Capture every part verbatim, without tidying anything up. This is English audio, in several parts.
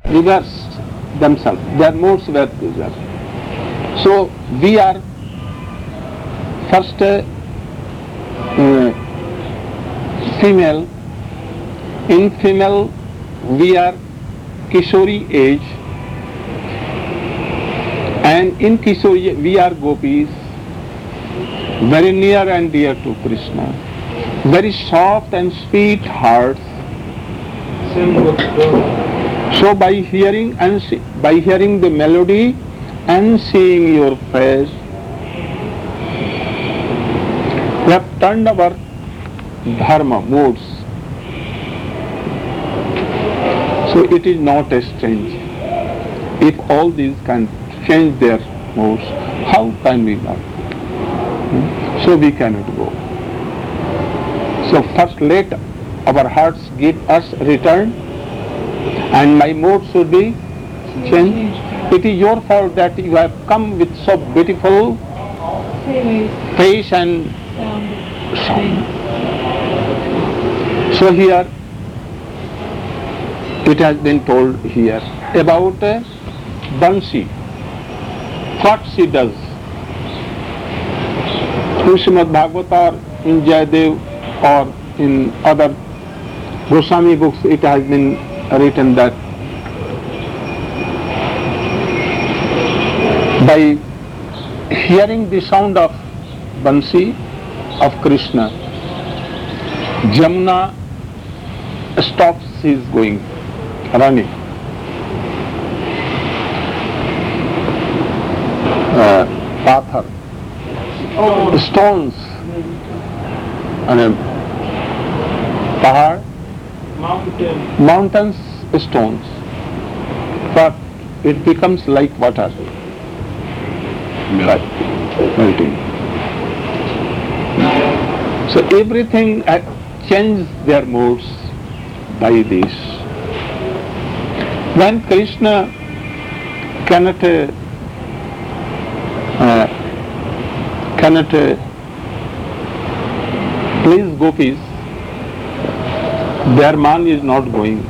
reversed themselves. Their modes were reversed. So we are first uh, uh, female. In female we are Kishori age, and in Kishori we are gopis, very near and dear to Krishna, very soft and sweet hearts. So by hearing and see, by hearing the melody and seeing your face, we have turned our dharma moods. So it is not a strange. If all these can change their moods, how can we not? Hmm? So we cannot go. So first let our hearts give us return, and my mood should be changed. It is your fault that you have come with so beautiful face and sound. So here it has been told here about uh, Bansi, what she does. In Srimad Bhagavata or in Jayadev or in other Goswami books, it has been written that by hearing the sound of Bansi of Krishna, Jamuna stops his going, running. Uh, Pathar, stones, and pahar, Mountain. mountains, stones, but it becomes like water, like melting. So everything uh, changes their moods by this. When Krishna cannot uh, uh, cannot uh, please gopis, their man is not going.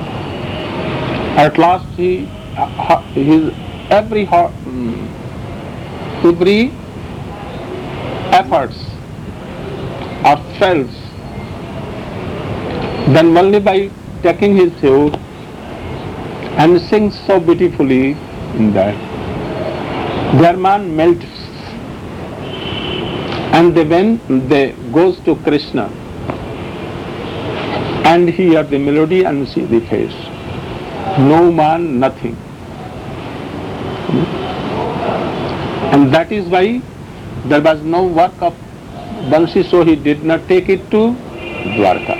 At last he, uh, his every um, every efforts are fails. Then only by taking his throat and sings so beautifully in that, their man melts, and they, when they goes to Krishna and hear the melody and see the face, no man, nothing. And that is why there was no work of Bansi, so he did not take it to Dwarka.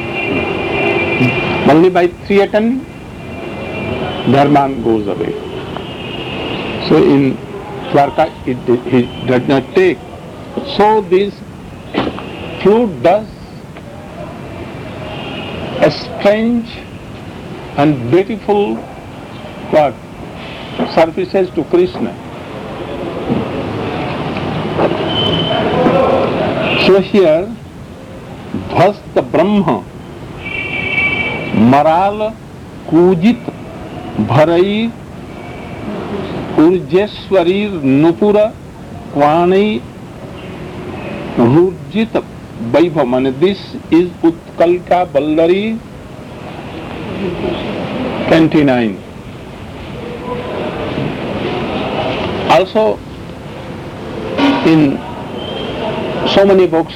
Only by Triatan, their man goes away. So in Dwarka, it, he did not take. So this flute does a strange and beautiful what? Services to Krishna. So here, Bhasta Brahma, Maral Kujit Bharai Urjeswarir Nupura Kwani Rurjit Vaibhav. And this is Utkalka Ballari twenty-nine. Also in so many books,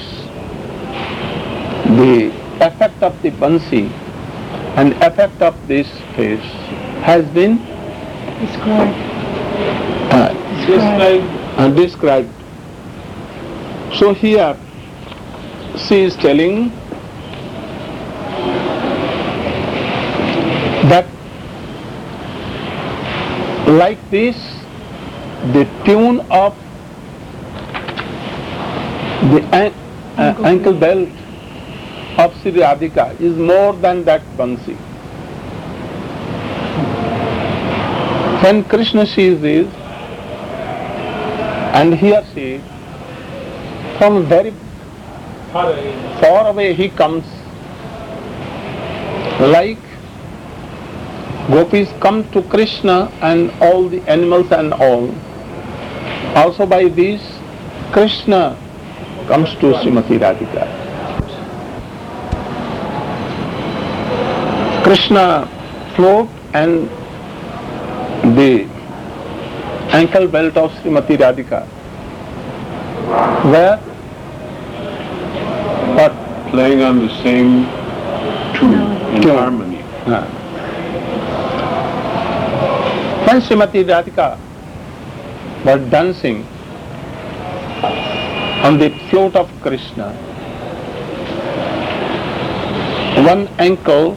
the effect of the Bansi and effect of this face has been Described. uh, Described. uh, described. So here she is telling that like this, the tune of the an- uh, ankle belt of Sri Radhika is more than that Bansi. When Krishna sees this, and here she, from very far away he comes, like Gopis come to Krishna and all the animals and all. Also by this, Krishna comes to Srimati Radhika. Krishna float and the ankle belt of Srimati Radhika. Where? What? Playing on the same tune in Tune. harmony. Uh. When Srimati Radhika was dancing on the float of Krishna, one ankle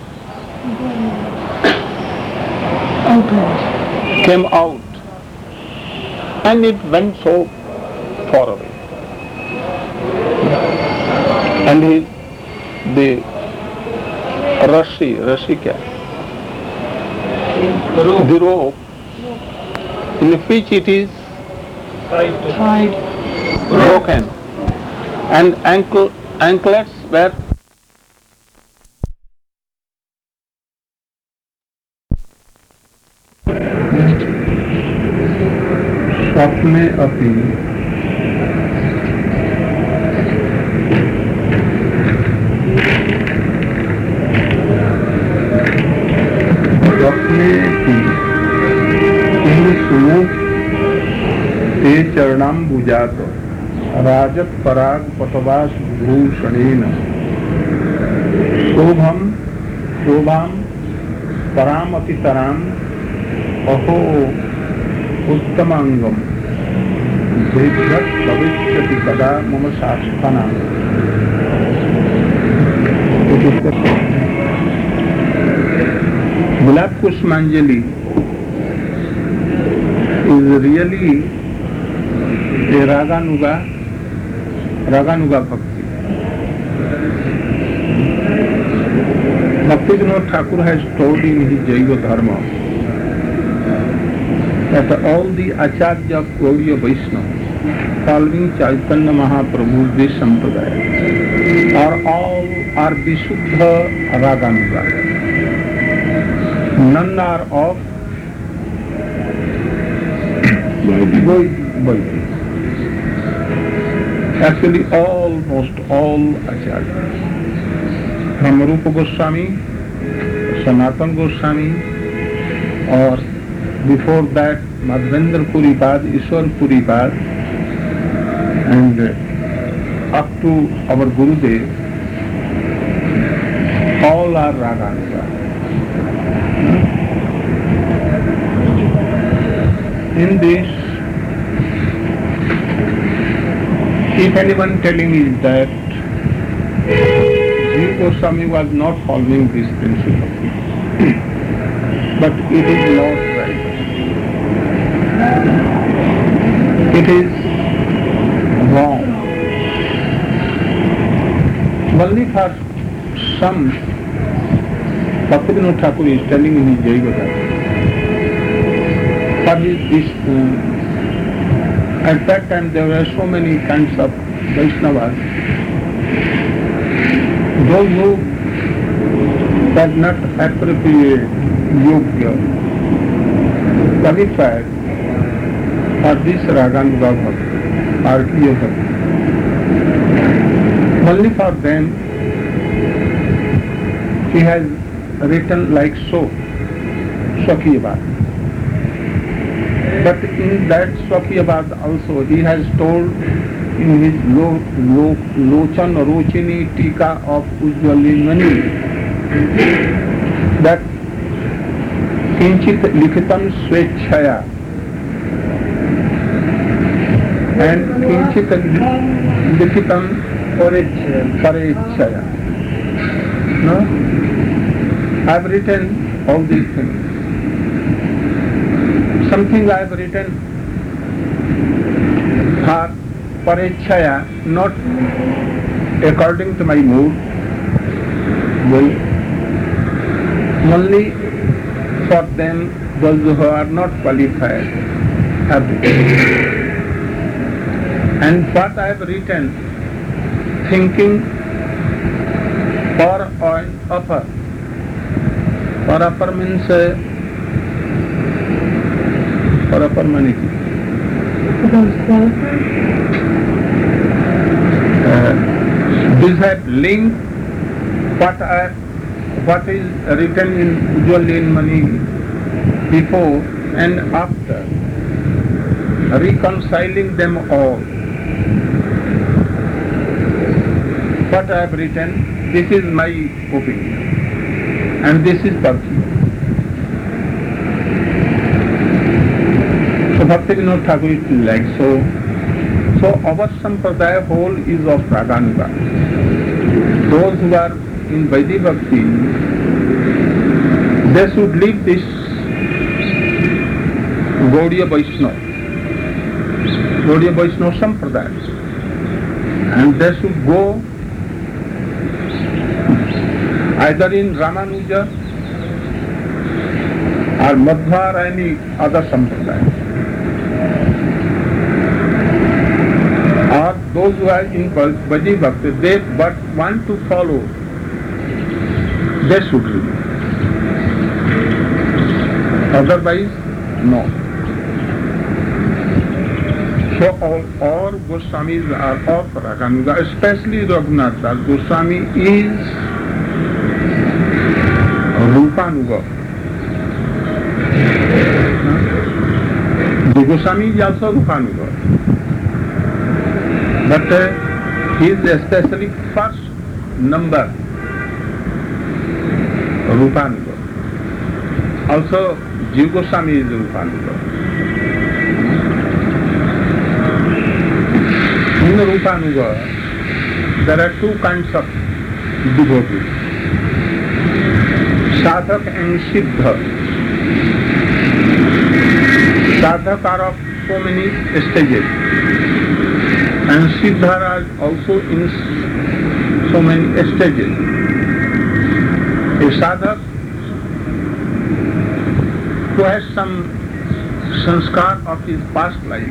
Open. came out and it went so far away. And he, the Rashi, Rashi kya? The rope in which it is Tried. broken and ankle, anklets were स्वप्ने अपि स्वप्ने सुनो ते चरणाम्बुजात राजत पराग पटवास भूषणेन शोभम शोभाम परामतितराम अहो उत्तमांगम भेद्यत भविष्यति कदा मम शास्त्रना. Gulab Pushpanjali is really a Raganuga, Raganuga Bhakti. Bhaktivinoda Thakur has told in his Jaiva Dharma that all the Acharya of Gauriya Vaishnava following Chaitanya Mahaprabhu's this Sampradaya are all are Visuddha Raganuga. None are of Vaidhi. Actually almost all Acharyas. From Rupa Goswami, Sanatana Goswami, or before that Madhavendra Puripad, Ishwar Puripad, and up to our Gurudev, all are Raganuga. In this, if anyone telling is that Jiva Goswami was not following this principle, but it is not right. It is wrong. Only for some, Bhaktivinoda Thakur is telling in his Jaiva Dharma. For his, this, uh, at that time there were so many kinds of Vaishnavas. Those who were not appropriate, yogya, qualified for this Raganuga Bhakti, Arkiya Bhakti. Only for them he has written like so, Swakiyabad. But in that Swakiyabad also he has told in his Lo, Lo, Lochan Rochini Tika of Ujjalinmani that Kinchit Likhitam Swechhaya and Kinchit Likhitam Parechhaya. No? I have written all these things. Something I have written for Parechhaya, not according to my mood, well, only for them, those who are not qualified, have written. And what I have written, thinking for an upper. For upper means uh, proper money. For those qualified? Uh, these have linked what are what is written in usually in money before and after, reconciling them all. What I have written, this is my opinion, and this is personal. So Bhaktivinoda Thakur is like so. So our sampradaya whole is of Raganuga. Those who are in Vaidhi Bhakti, they should leave this Gaudiya Vaishnava, Gaudiya Vaishnava sampradaya, and they should go either in Ramanuja or Madhva or any other sampradaya. Or those who are in Vaidhi Bhakti, they but want to follow, they should leave. Otherwise, no. So all, all Goswamis are of Raganuga, especially Raghunath Das Goswami is Rupanuga. The Goswami is also Rupanuga. But uh, he is especially first number Rupanuga. Also, Jiva Goswami is Rupanuga. In Rupanuga, there are two kinds of devotees, Sadhak and Siddha. Sadhak are of so many stages, and Siddha are also in so many stages. A sadhak who has some sanskar of his past life,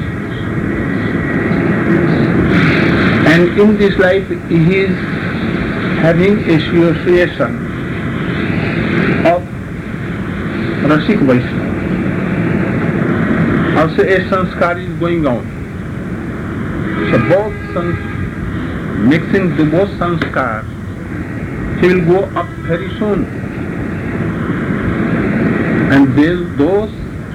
and in this life he is having association of Rasik Vaishnava. Also a sanskar is going on. So both sans- mixing the both sanskar, he will go up very soon. And those, those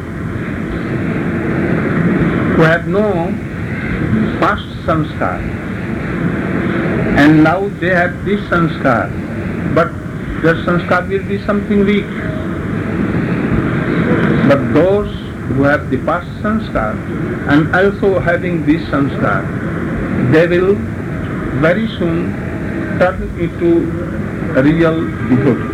who have no past sanskar, and now they have this sanskar, but their sanskar will be something weak. But those who have the past sanskar and also having this sanskar, they will very soon turn into a real devotee.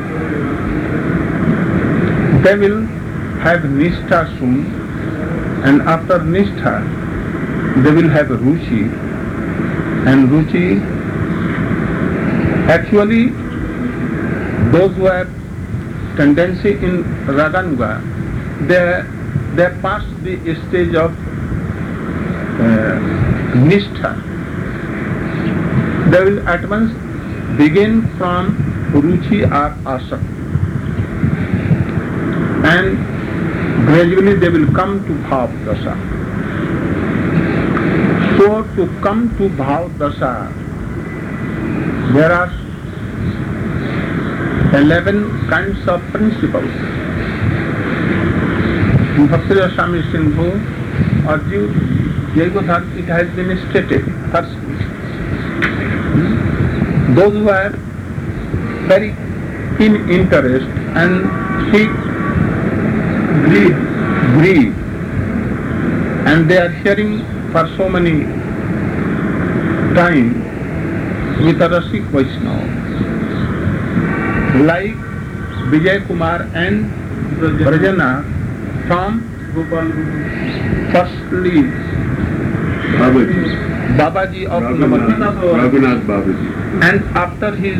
They will have nishtha soon, and after nishtha they will have ruchi, and ruchi, actually those who have tendency in Raganuga, they they pass the stage of uh, nishtha. They will at once begin from ruchi or asakti, and gradually they will come to bhav dasa. So to come to bhav dasa, there are eleven kinds of principles. In Bhakti Swami Sindhu or Jaivathat, it has been stated firstly. Those who are very in interest and seek greed, greed, and they are hearing for so many time with a Rasik Vaishnava, like Vijay Kumar and Brajana from firstly Babaji. Babaji of Raghunath, Navadvip, Raghunath Babaji. and after his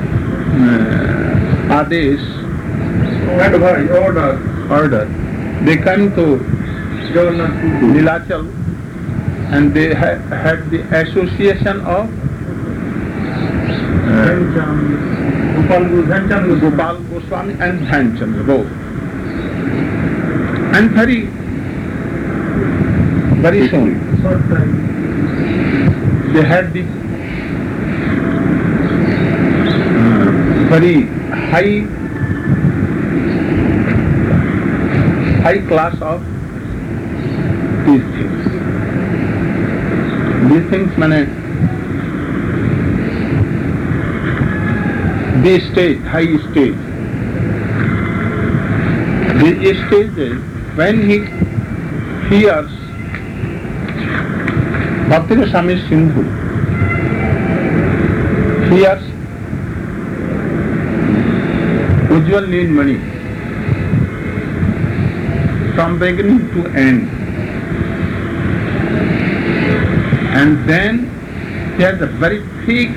uh, Adesh, Advice, order. order, they came to Nilachal, and they ha- had the association of uh, Gopal Goswami and Dhyanchandra both. And very very soon. Short time. They had this uh, very high high class of these things. These things mean the stage, high stage. The stage is when he hears Bhakti Rasami Sindhu, hears Ujjwal Neelmani from beginning to end, and then he has a very big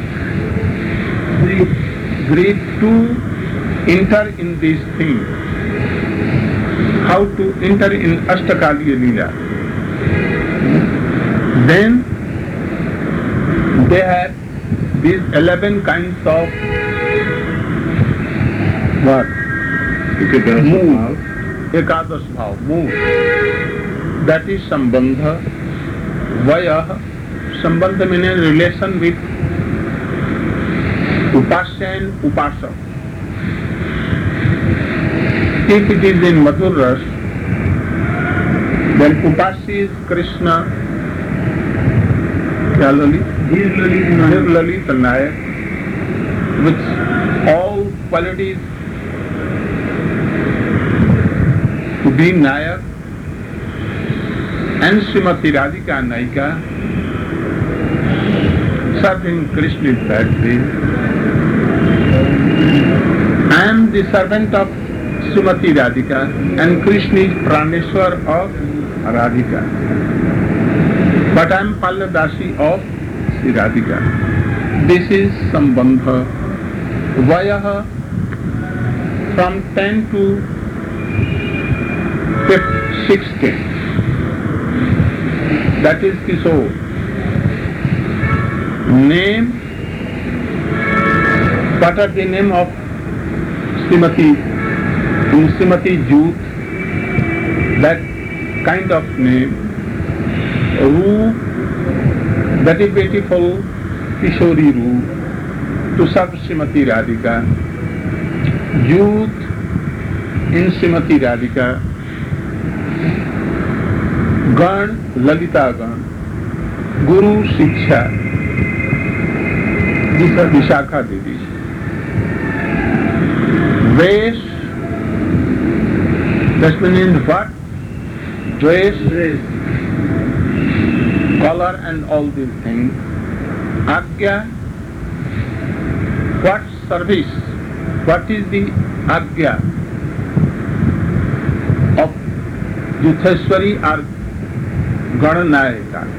greed to enter in these things. How to enter in Ashtakaliya Leela. Then they have these eleven kinds of what? Move. Ekadash bhav, move. That is Sambandha. Vaya. Sambandha means relation with Upasya and Upasak. If it is in Madhur Ras, then Upasya is Krishna, Dhir Lalita Nayak, with all qualities to be Nayak, and Srimati Radhika Naika, serving Krishna in that way. I am the servant of Srimati Radhika, and Krishna is Praneshwar of Radhika. But I am Palladasi of Sri Radhika. This is Sambandha. Vayaha from ten to sixteen. That is Kishore. Name, what are the name of Srimati? In Srimati Jut, that kind of name. Roop, that is beautiful Kishori Roop, to serve Srimati Radhika. Jut in Srimati Radhika. Gan, Lalita Gan. Guru Shiksha. These are Vishakha Devi. Vesh, that means what? Dress, color and all these things. Agya, what service? What is the Agya of Yutheshwari or Gananayaka?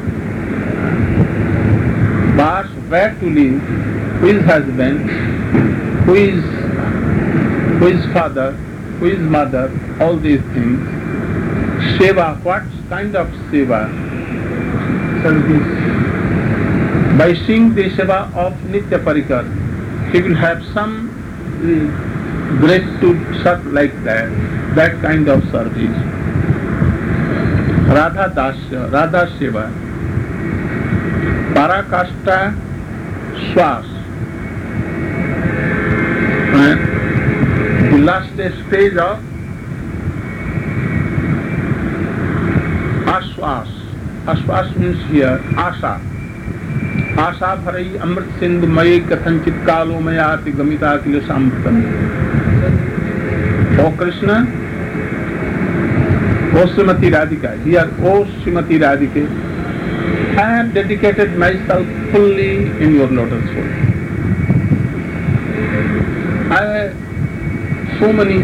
But where to live, who is husband, who is, who is father, who is mother, all these things. Seva, what kind of seva? Service. By seeing the seva of Nitya Parikar, he will have some grace to serve like that, that kind of service. Radha Dasya, Radha Seva. Parakashta Swas. The last stage of Ashwas. Ashwas means here Asha. Asha Bharai Amrit Sindhu Maye Kathanchit Kalo Mayati Gamita Kila Samritam. O Krishna, O Srimati Radhika, here O Srimati Radhika, I have dedicated myself fully in your lotus foot. I have so many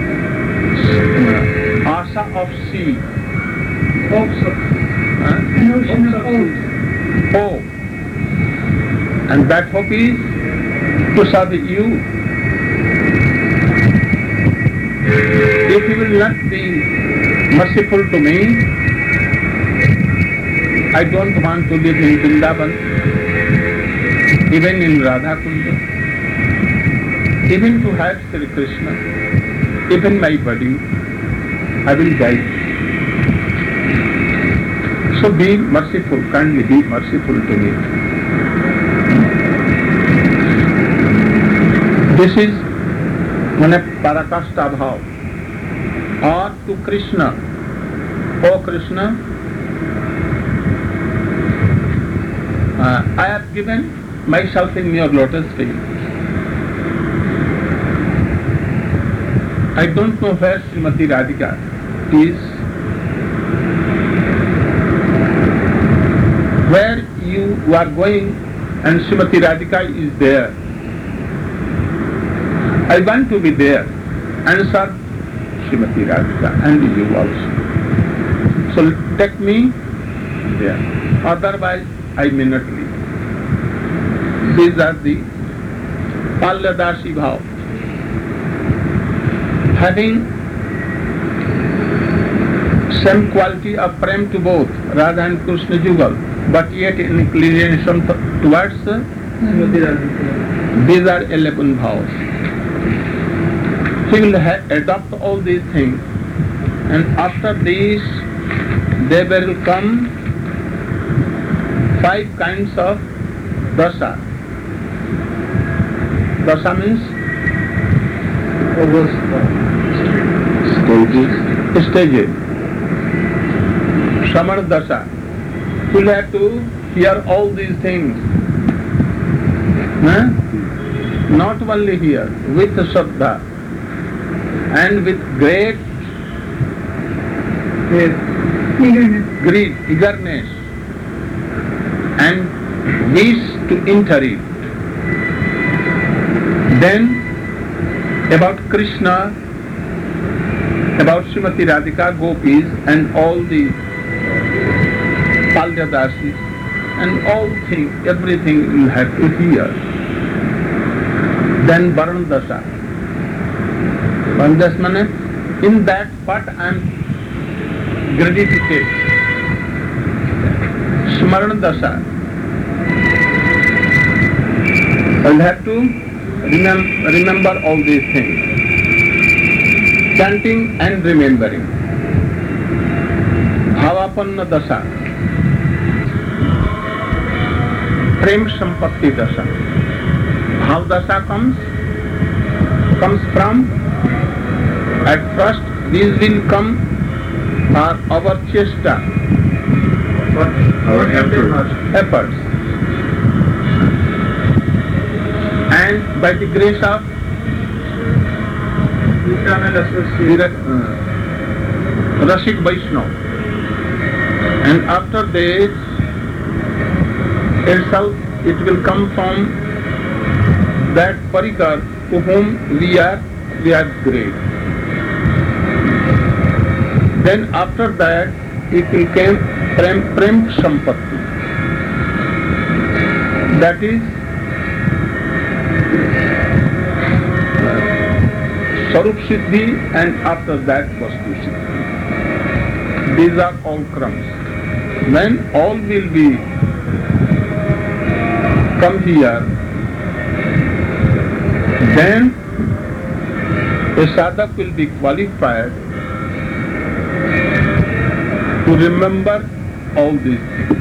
uh, asha of sea, hopes of, uh, An ocean of hope. hope. And that hope is to serve you. If you will not be merciful to me, I don't want to live in Vrindavan, even in Radha Kunda, even to have Sri Krishna, even my body, I will die. So be merciful, kindly be merciful to me. This is mane parakashta bhav. Or to Krishna, oh Krishna, uh, I have given myself in your lotus feet. I don't know where Srimati Radhika is, where you are going and Srimati Radhika is there. I want to be there and serve Srimati Radhika and you also. So take me there, otherwise I may not leave. These are the Palyadasi bhav. Having same quality of prem to both Radha and Krishna Jugal, but yet in inclination towards Srimati Radhika. these are eleven vows. He will ha- adopt all these things, and after this there will come five kinds of dasa. Dasa means stages. Stages. Samar dasa. You will have to hear all these things. Huh? Not only here, with Shraddha and with great Eagerness. greed, eagerness and wish to enter it. Then about Krishna, about Srimati Radhika, Gopis and all the Palyadasis and all things, everything you have to hear. Then Varna Dasa. Varna Dasa means in that what I am greedy to take. Smarana Dasa. I will have to remem- remember all these things. Chanting and remembering. Bhavapanna Dasa. Prem Sampatti Dasa. Bhav Dasa comes, comes from, at first these will come are our chesta, Our efforts. efforts. And by the grace of Eternal association. uh, Rasik Vaishnava, and after this itself it will come from that Parikar to whom we are we are great. Then after that it will come Prem, Prem Sampatti. That is Sarup Siddhi, and after that Vastu Siddhi. These are all crumbs. When all will be come here, then a sadhak will be qualified to remember all these things.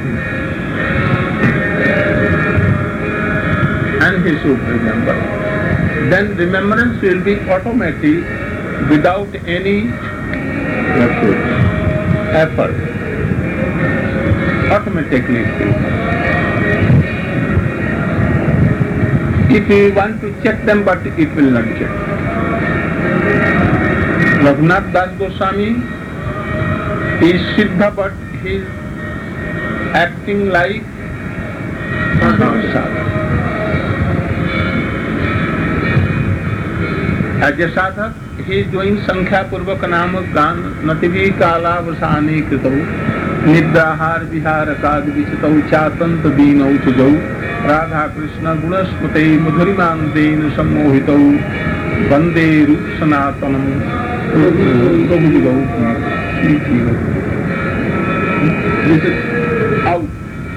And he should remember. Then remembrance will be automatic without any effort. effort. Automatically it will come. If you want to check them, but it will not check. Raghunath Das Goswami is Siddha, but he is acting like sadhak. As a sadhak, he is doing Sankhya Purvaka Nama Gan Nativi Kala Vasani Kritau Nidrahar Viharakad Vichitau Chatant Dino Chujau Radha Krishna Gunasmate Mudhuriman Dena Sammohitau Vande Rup Sanatanam Prabhujau. This is out.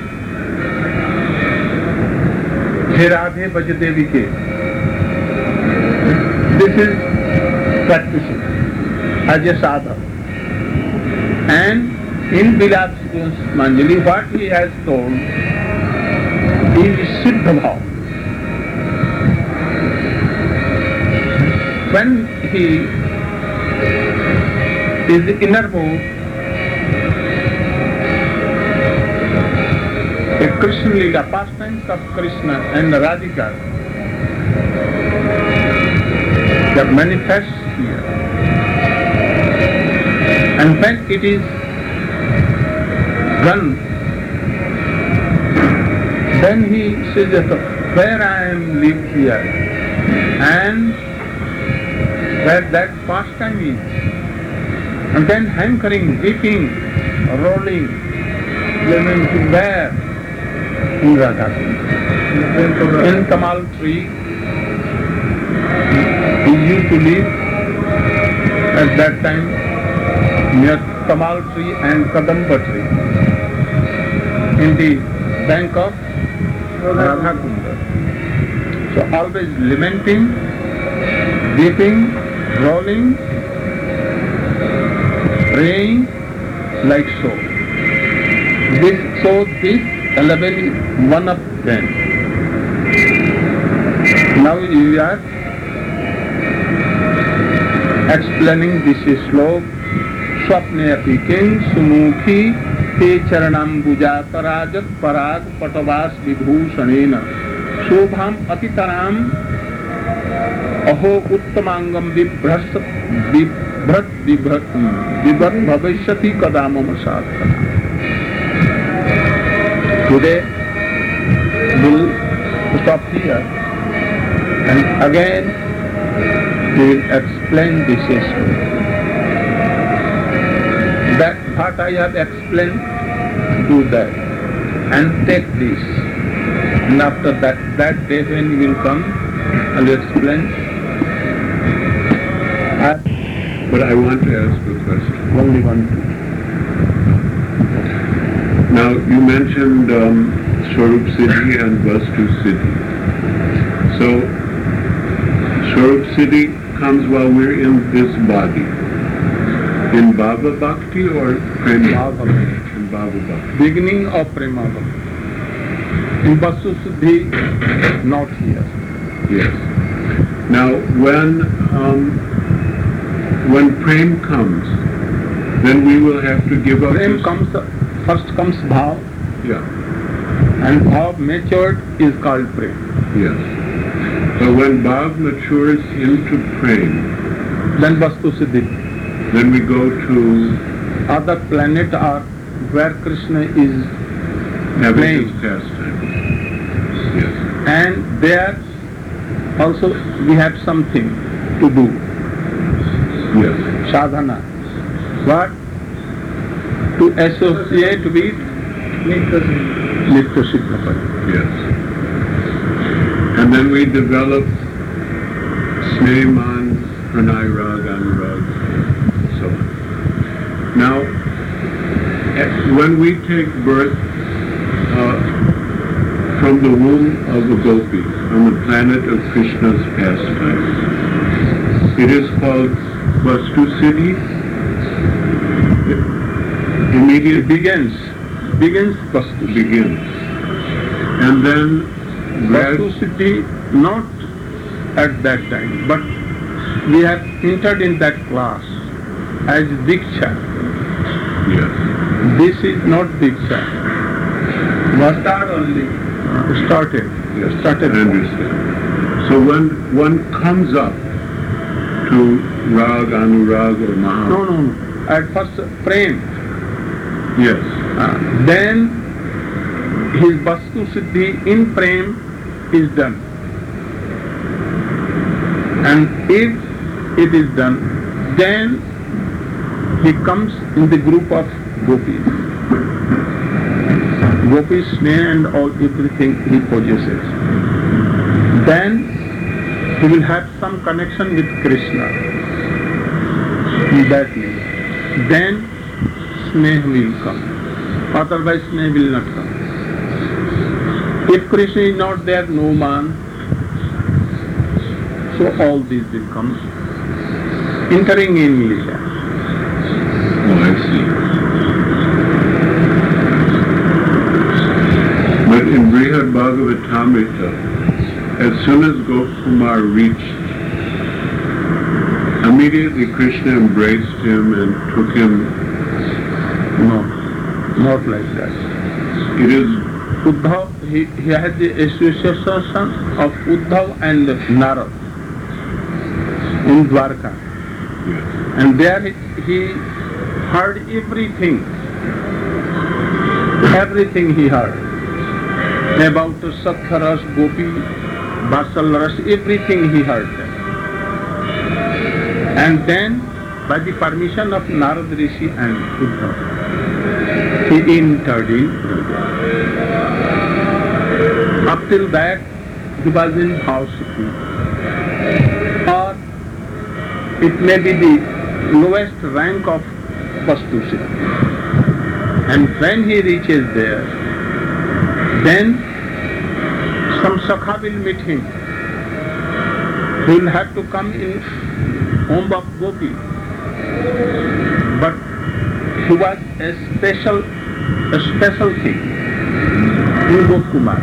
He Radhe Bhajadevi Ke. This is practicing as a sadhak. And in Vilas Manjali, what he has told is Siddha Bhav. When he is innermost, a Krishna Lila, pastimes of Krishna and Radhika, that manifests here. And when it is done, then he says that where I am live here and where that pastime is, and then hankering, weeping, rolling, lamenting where? In Radha Kund. In Kamal tree, he used to live at that time near Kamal tree and Kadamba tree in the bank of Radha Kund. So always lamenting, weeping, rolling, praying like so. This, so this eleven is one of them. Now you are explaining this slok. Swapne api king sumukhi te charanam bujatarajat parag patavas vibhushanena shobham atitaram aho uttamangam vibhras vibhrat vibhat vibhat bhavishyati kadamam sadhana. Today we'll stop here and again we will explain this issue. That what I have explained, do that and take this. And after that, that day when you will come, I will explain. I But I want to ask a question. only want to. Now, you mentioned um, Swarup Siddhi and Vastu Siddhi. So, Swarup Siddhi comes while we're in this body. In Bhava Bhakti or Prema? Bhava Bhakti. In Bhava Bhakti. Beginning of Prema Bhakti. In Vastu Siddhi, not here. Yes. Now, when um, when Prem comes, then we will have to give up. Prem this- comes, first comes Bhav, Yeah. and Bhav matured is called Prem. Yes. So when Bhav matures into Prem, Then Vastu Siddhi. then we go to Other planet are where Krishna is having playing. his pastime. Yes. And there also we have something to do. Yes. Sadhana. What? To associate with Nitya Siddha. Yes. And then we develop Sneman, Pranay Rag, Anurag, so on. Now, eh, when we take birth uh, from the womb of a gopi on the planet of Krishna's pastime, it is called Vastu Siddhi. It Immediately begins. Begins Vastu Siddhi. begins. And then Vastu Siddhi not at that time, but we have entered in that class as Diksha. yes. This is not Diksha. Was start only. Uh, started. Yes, Started. I understand. So when one comes up to Rag, Anurag or Maha, No, no, no. At first Prem. yes, Uh, then his Vastu Siddhi in Prem is done. And if it is done, then he comes in the group of gopis. Gopis, snare and all everything he possesses. Then he will have some connection with Krishna. In that way. Then sneh will come. Otherwise sneh will not come. If Krishna is not there, no man. So all these will come. Entering in Leela. oh I see. Amrita, as soon as Gopakumar reached, immediately Krishna embraced him and took him. No, not like that. It is Uddhav, he, he had the association of Uddhav and Narad in Dwarka. yes, And there he, he heard everything. Everything he heard. About Sattharas, Gopi, Vatsalaras, everything he heard there. And then, by the permission of Narad Rishi and Uddhav, he entered in Brija. Up till that, he was in house keeping. Or it may be the lowest rank of Vastuship. And when he reaches there, then some Sakha will meet him. He will have to come in home of Gopi. But he was a special, a special thing in Gopakumar.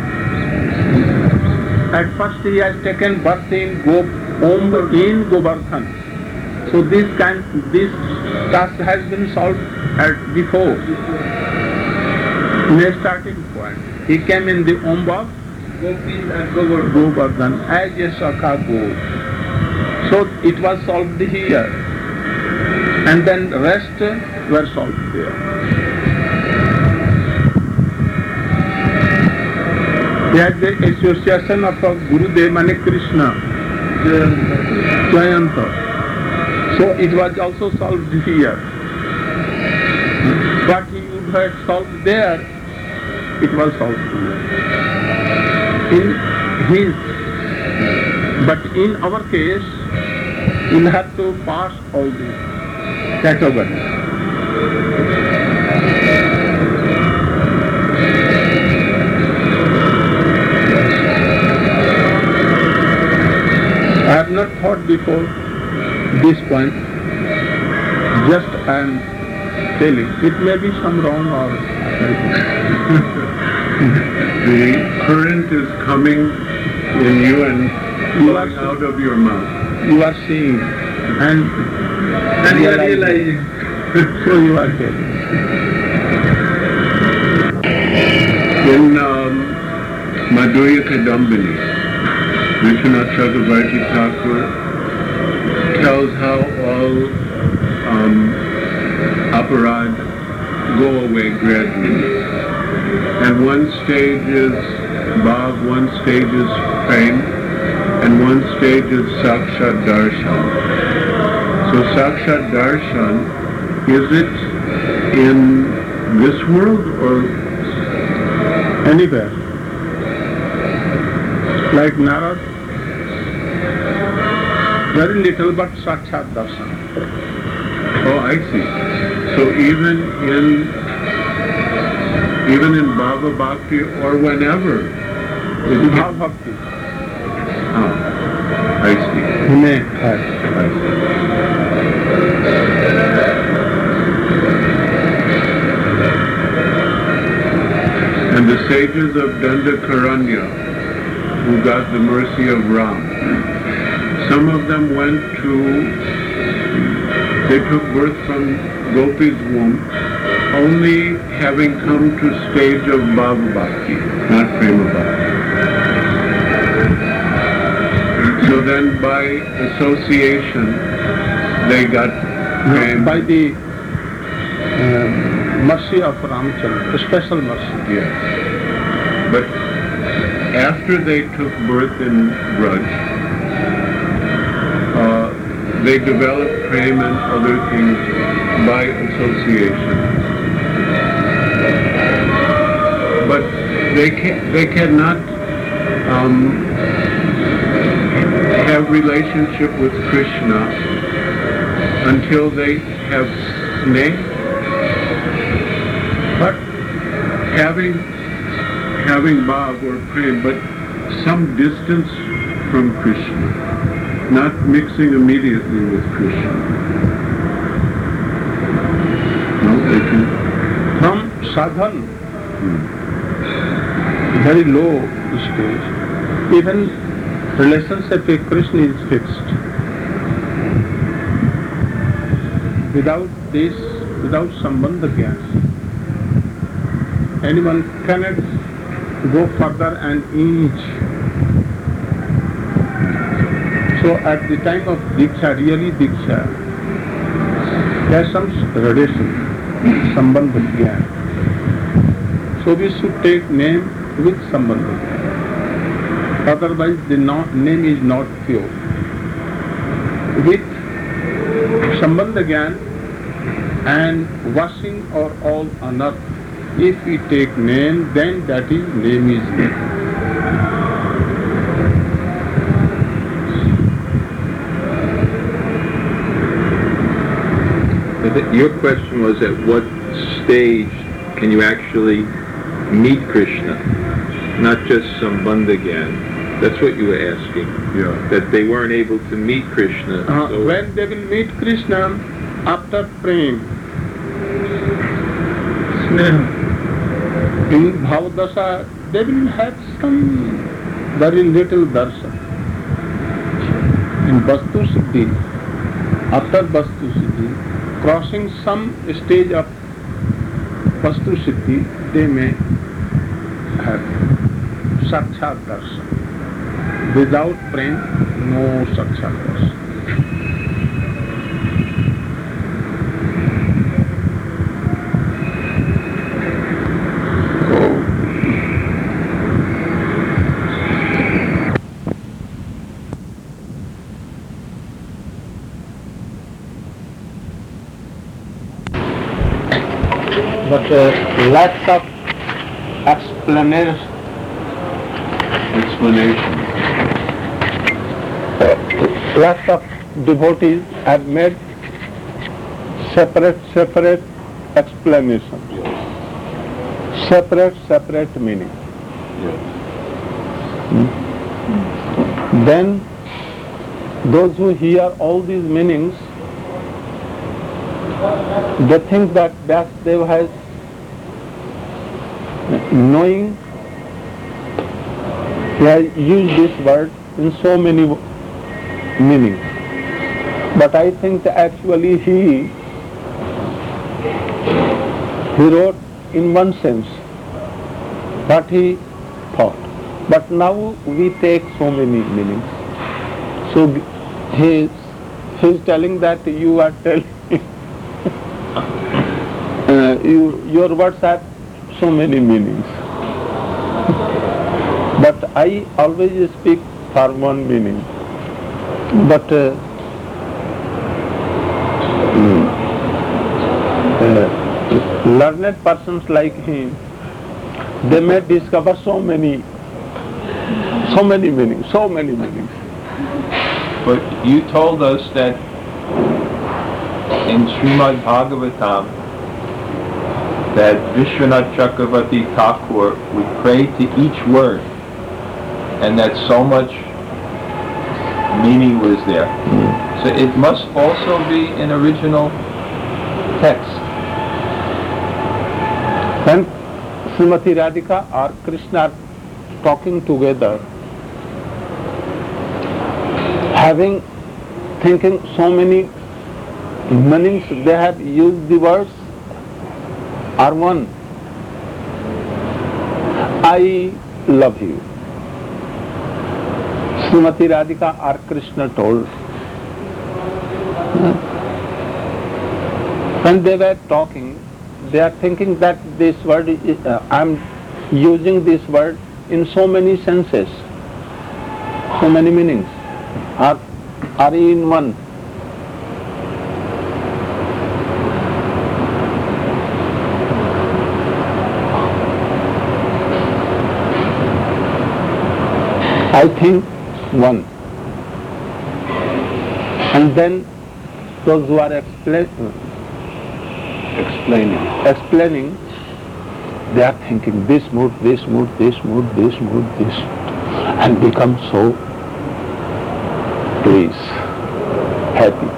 At first he has taken birth in Gop, home in Govardhan. So this kind, this task has been solved at before. In a starting point, he came in the womb of Gopis and Govardhan. Govardhan as a Sakha goes. So it was solved here. And then the rest were solved there. They had the association of a Gurudev Mane Krishna, Jayanta. So it was also solved here. What he would have solved there, it was solved here. In his, but in our case, we'll have to pass all these categories. I have not thought before this point. Just I am telling. It may be some wrong or the current is coming in you and You are- flowing out of your mouth. you are seeing and And you are realizing. so you are telling. In um, Madhurya Kadambini, Vishwanath Chakravarti Thakur tells how all um, aparad go away gradually. And one stage is bhav, one stage is prem, and one stage is sakshat darshan. So sakshat darshan, is it in this world or Anywhere. Like Narad, very little but Sakshat Darshan. Oh, I see. So even in even in Bhava Bhakti or whenever. it can- Bhav Bhakti. Oh, I see. He may have. I see. And the sages of Dandakaranya, who got the mercy of Ram, some of them went to, they took birth from Gopi's womb, only having come to stage of Bhava Bhakti, not Prema Bhakti. So then by association, they got prem. By the um, mercy of Ramchandra, special mercy. Yes. But after they took birth in Braj, uh, they developed prem and other things by association. But they can they cannot um, have relationship with Krishna until they have sneh. But having having bhav or prem, but some distance from Krishna, not mixing immediately with Krishna. No, they can. From sadhan, very low stage. Even relationship with Krishna is fixed. Without this, without Sambandha Gyan, anyone cannot go further an inch. So at the time of Diksha, really Diksha, there is some relation, Sambandha Gyan. So we should take name with Sambandha Gyan. Otherwise the not, name is not pure. With Sambandha Gyan and washing or all another, if we take name, then that is name is name. Your question was, at what stage can you actually meet Krishna? Not just Sambandha Gyan. That's what you were asking. Yeah. That they weren't able to meet Krishna. Uh, so when they will meet Krishna after praying, in Bhavadasa, they will have some very little darshan. In Vastu Siddhi, after Vastu Siddhi, crossing some stage of Vastu Siddhi, they may have Sakshat darshan. Without praying, no Sakshat darshan. But uh, lots of explanation. Explanation. Lots of devotees have made separate, separate explanations, Yes. separate, separate meaning. Yes. Then those who hear all these meanings, they think that Vyasdeva has knowing, he has used this word in so many meanings. But I think that actually he, he wrote in one sense what he thought. But now we take so many meanings. So he is, he is telling that you are telling uh, you, your words have so many meanings. But I always speak for one meaning. But uh, uh, learned persons like him, they may discover so many, so many meanings, so many meanings. But you told us that in Srimad Bhagavatam that Vishwanath Chakravarti Thakur would pray to each word, and that so much meaning was there. Mm. So it must also be an original text. When Srimati Radhika or Krishna are talking together, having, thinking so many meanings, they have used the words are one. I love you. Srimati Radhika or Krishna told. When they were talking, they are thinking that this word, is, uh, I am using this word in so many senses, so many meanings, are, are in one. I think one. And then those who are explain, Explaining. explaining, they are thinking this mood, this mood, this mood, this mood, this, and become so pleased, happy.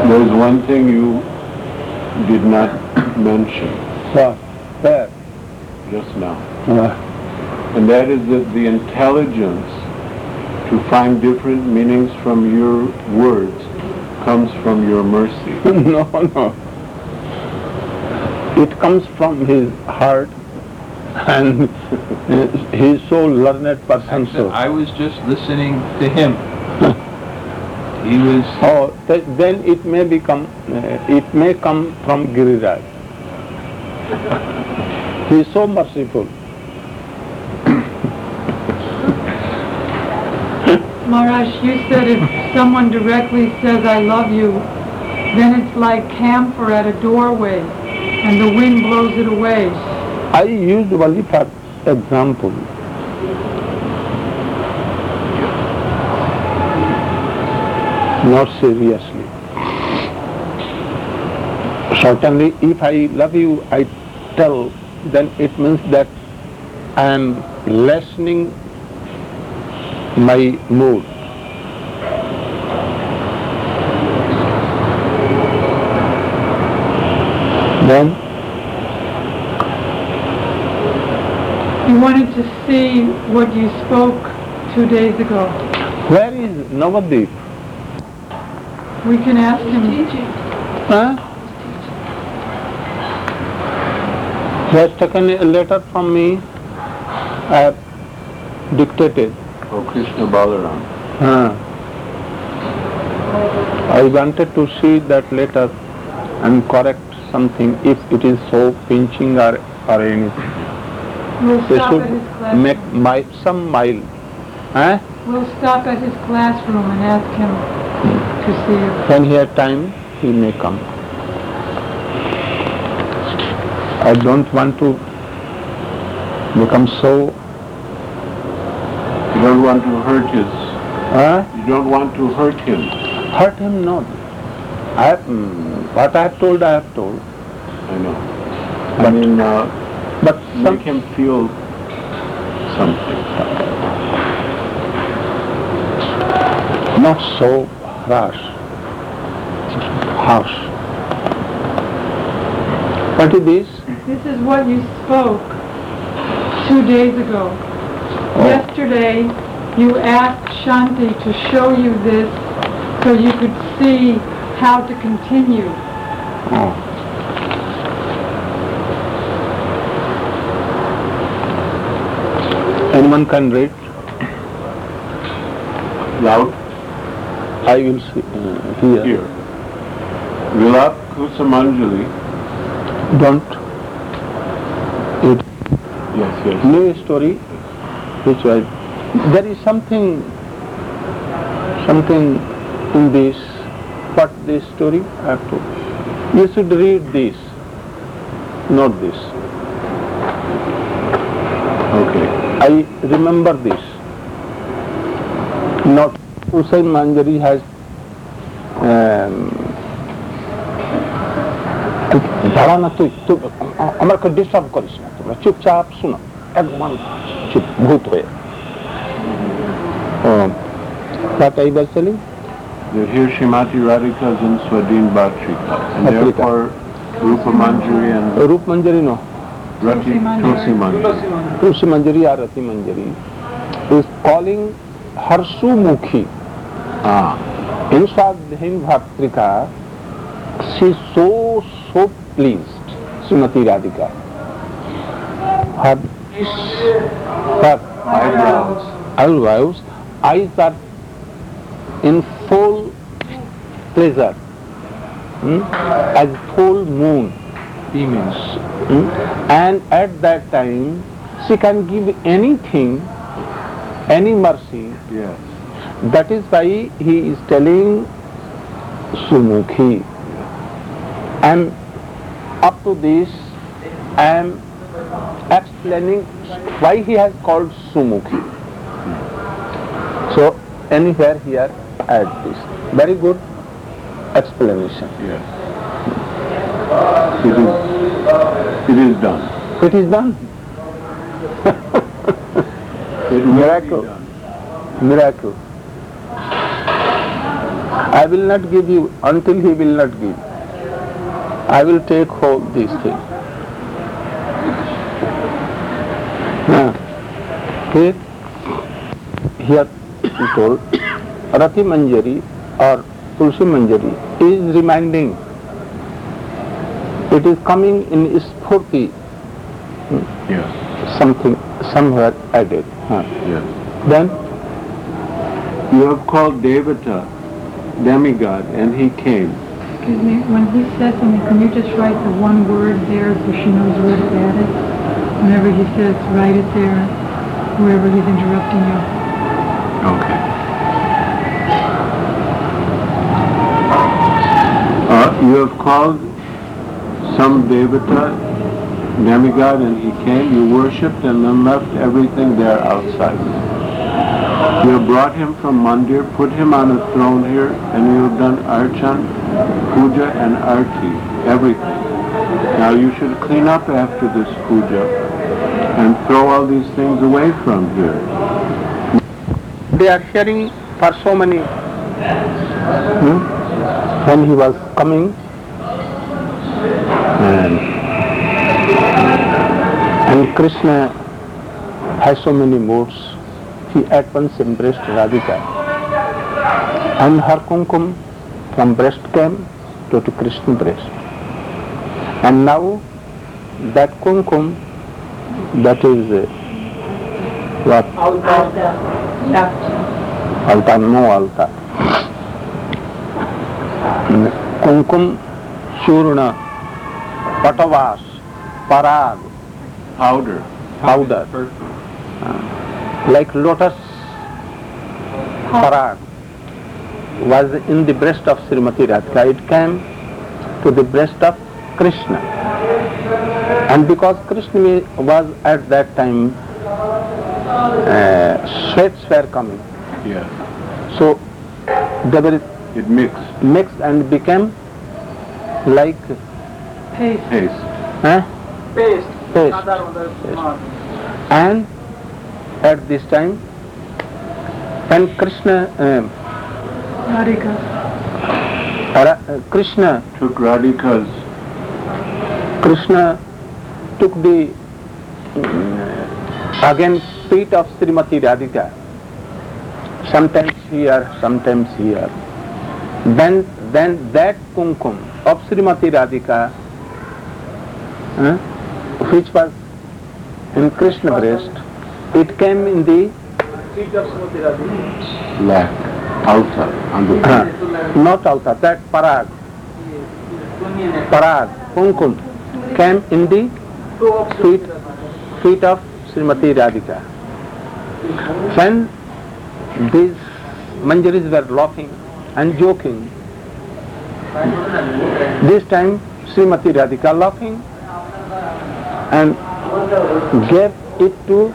There's one thing you did not mention What? Where? just now, Uh, and that is that the intelligence to find different meanings from your words comes from your mercy. no, no. It comes from his heart, and he is so learned person. So. I was just listening to him. He was, Oh, th- then it may become, uh, it may come from Giriraj. He is so merciful. Maharaj, you said if someone directly says, I love you, then it's like camphor at a doorway, and the wind blows it away. I used only for example. Not seriously. Certainly, if I love you, I tell, then it means that I am lessening my mood. Then You wanted to see what you spoke two days ago. where is Navadip? We can ask him. Huh? He has taken a letter from me. I have dictated. Oh, Krishna Balaram. Huh. I wanted to see that letter and correct something if it is so pinching or, or anything. We'll They stop at his should make classroom. my, some mile. Huh? We'll stop at his classroom and ask him to see you. When he has time, he may come. I don't want to become so, You don't want to hurt his, huh? you don't want to hurt him. Hurt him not. I have, mm, what I have told, I have told. I know. I But- mean, uh, But some, make him feel something. not so harsh. Harsh. What is this? This is what you spoke two days ago. Oh. Yesterday, you asked Shanti to show you this so you could see how to continue. Oh. Anyone can read? Loud? I will see, uh, hear. Here. Vilap Kusumanjali. Don't. It Yes, yes. new story which I, there is something, something in this, what this story I have to, you should read this, not this. Okay. I remember this. Not Hussain Manjari has um, দাঁড়া না তুই তুই আমাকে disturb করিস না তোমরা চুপচাপ শোনো একদম চুপ ভূত হয়ে What I was telling? That here Shrimati Radhika is in Swadhin Bhatrika. And Bhatrika. therefore Rupa Manjari and Rup Manjari no. Rati Tulsi Manjari. Tulsi Manjari or Rati Manjari is calling her Sumukhi. Ah. In Swadhin Bhatrika, she is so, so pleased, Srimati Radhika. Her, her Eyebrows. eyebrows, eyes are in full pleasure, hmm? as full moon. beamings. Hmm? And at that time, she can give anything, any mercy. Yes. That is why he is telling Sumukhi. And up to this, I am explaining why he has called Sumukhi. So anywhere here, add this. Very good explanation. Yes. It is, it is done. It is done. It will Miracle. be done. Miracle. I will not give you until he will not give. I will take hold these things. Now, here, here he told, Rati Manjari or Tulsi Manjari is reminding. It is coming in Spurti. Yes. Something, somewhere added. Huh. Yes. Then, You have called Devata, demigod, and he came. Excuse me, when he says something, can you just write the one word there so she knows where to add it? Whenever he says, write it there, wherever he's interrupting you. Okay. Uh, you have called some Devata, demigod, and he came. You worshipped and then left everything there outside. You have brought him from Mandir, put him on a throne here, and you have done Archan, Puja, and Arti, everything. Now you should clean up after this puja and throw all these things away from here. they are hearing for so many. Hmm? When he was coming, and, and Krishna has so many moods, he at once embraced Radhika. And her kumkum from breast came to the Krishna breast. And now that kumkum, that is uh, what? Altar, no altar. Kumkum, Churna, Patavas, Parag, Powder. powder, like lotus parag was in the breast of Srimati Radhika. It came to the breast of Krishna. And because Krishna was at that time, uh, sweats were coming. Yes. So they were It mixed. mixed and became like Paste. Paste. huh? paste. Paste. And at this time, when Krishna, uh, Radhika. Ra- uh, Krishna, Took Radhika's Krishna took the uh, again feet of Srimati Radhika, sometimes here, sometimes here. Then, then that kumkum of Srimati Radhika, uh, which was in Krishna breast, it came in the black altar on the uh, not altar, that parag, parag, kumkum came in the feet, feet of Srimati Radhika. When these manjaris were laughing and joking, this time Srimati Radhika laughing and gave it to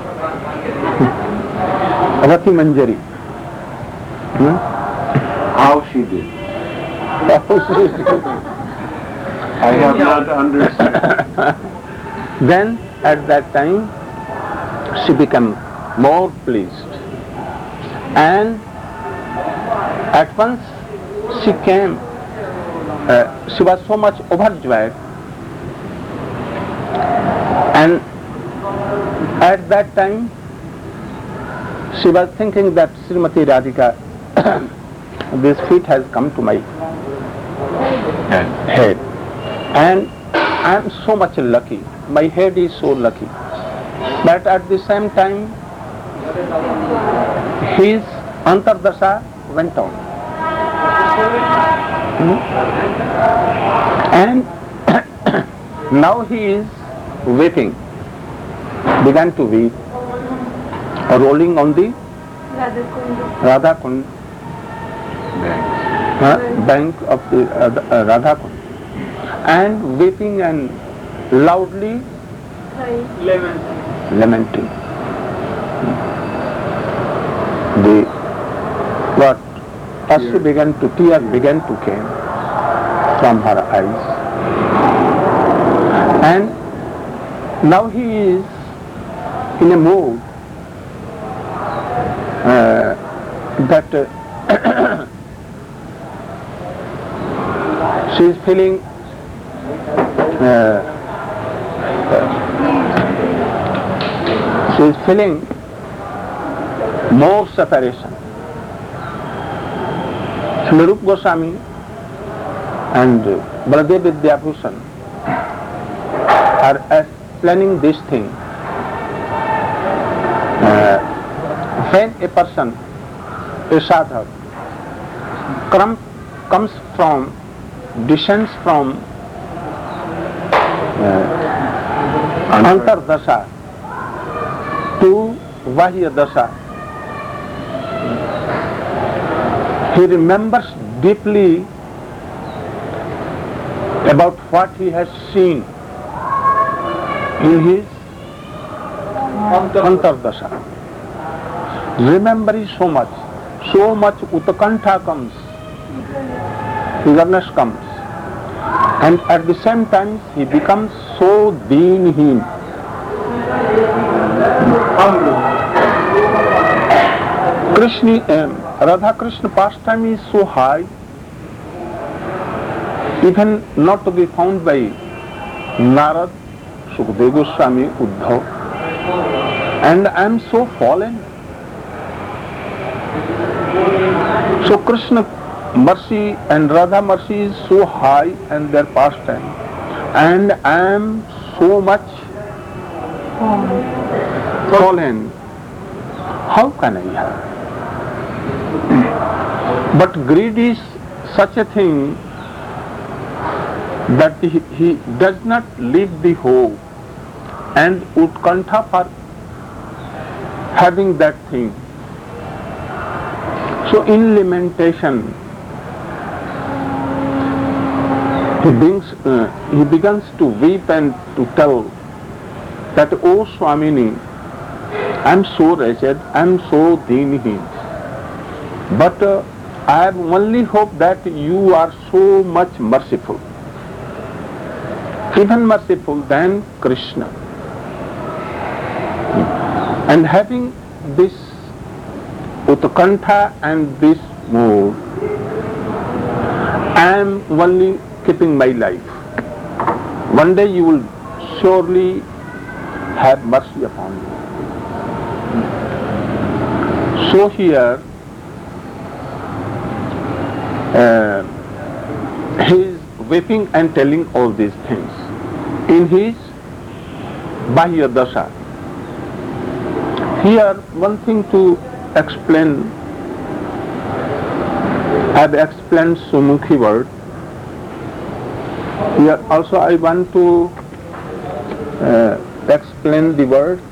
Rati Manjari. Hmm? How she did. I have not understood. Then at that time she became more pleased, and at once she came, uh, she was so much overjoyed, and at that time she was thinking that Srimati Radhika, this feet has come to my head, and I am so much lucky, my head is so lucky. But at the same time, his antardasha went on. Hmm? And now he is weeping, began to weep, rolling on the Radha Kund uh, bank of the uh, Radha Kund, and weeping and loudly lamenting. The what? Ashru began to tears began to came from her eyes, and now he is in a mood uh, that uh, She is feeling uh, she is feeling more separation. Srila Rupa Goswami and Baladev Vidyabhushan are explaining this thing. Uh, when a person, a sadhak, come, comes from, descends from uh, Antardasha to Vahya Dasha, he remembers deeply about what he has seen in his Antardasha. Remembering so much, so much utakantha comes, eagerness comes, and at the same time he becomes so deenheen. Krishna, um, Radha Krishna pastime is so high, even not to be found by Narad, Sukadeva Goswami, Uddhav, and I am so fallen. So Krishna mercy and Radha mercy is so high and their pastime, and I am so much fallen. How can I have? But greed is such a thing that he, he does not leave the hope and utkantha for having that thing. So in lamentation, he, brings, uh, he begins to weep and to tell that, "O Swamini, I am so wretched, I am so deenheen. But uh, I have only hope that you are so much merciful, even merciful than Krishna." And having this utkantha and this mood, I am only keeping my life. One day you will surely have mercy upon me. So here, uh, he is weeping and telling all these things in his Bahya Dasha. Here, one thing to explain, I have explained Sumukhi word. Here also I want to uh, explain the word.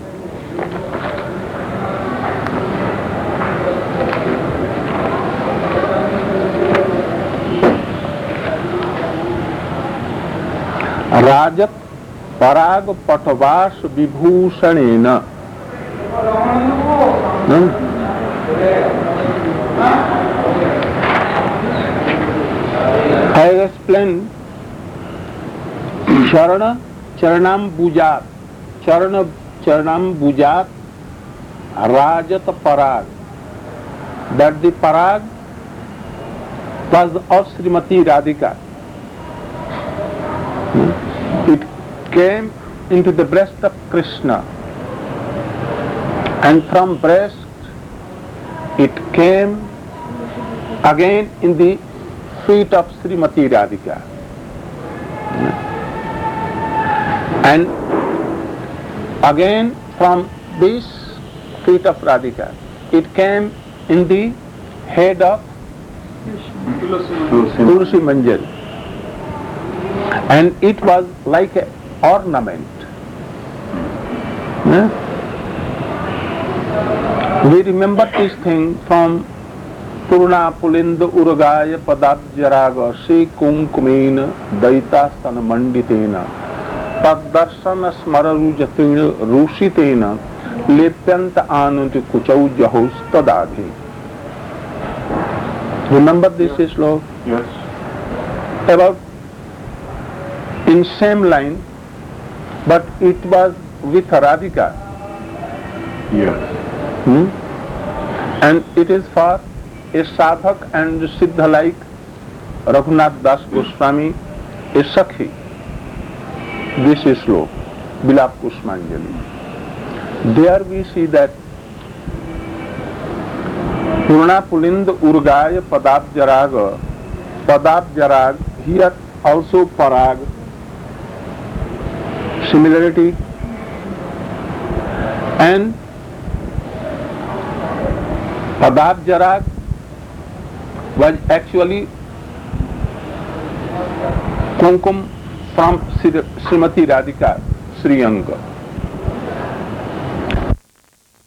Rajat Parag Patavas Vibhushanena. Hmm? I explained Charana Charanam Bujat Charana Charanam Bujat Rajat Parag, that the Parag was of Srimati Radhika. Hmm? It came into the breast of Krishna, and from breast it came again in the feet of Srimati Radhika. And again from this feet of Radhika, it came in the head of Tulsi Manjari. And it was like an ornament. Yeah? We remember this thing from Purna Pulinda Uragaya Padabjaraga Sri Kumkumena Daitasana Manditena Paddarsana Smararujatina Rushitena Lepyanta Anunti Kuchau Jahos Tadadhi. Remember this is slow? Yes. About in same line, but it was with Radhika. Yes. Hmm? And it is for a sadhak and siddha like Raghunath Das Goswami, a Sakhi. This is Lok, Bilap Kusmanjali. There we see that Purna Pulind Urgaya Padabjaraga, Padabjarag, here also Parag, similarity, and Padabjarag was actually Kumkum from Srimati Radhika, Sri Anga.